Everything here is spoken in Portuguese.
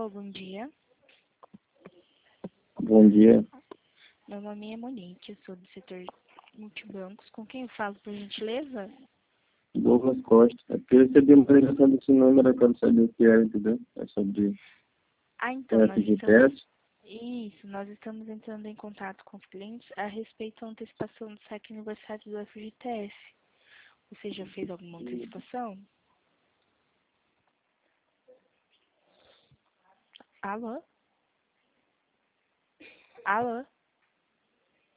Alô, bom dia. Bom dia, Meu nome é Monique, eu sou do setor multibancos. Com quem eu falo, por gentileza? Douglas Costa. É porque eu recebi uma ligação desse número, eu quero saber o que é, entendeu? É sobre Então, FGTS. nós estamos entrando em contato com os clientes a respeito da antecipação do saque aniversário do FGTS. Você já fez alguma antecipação? Alô? Alô?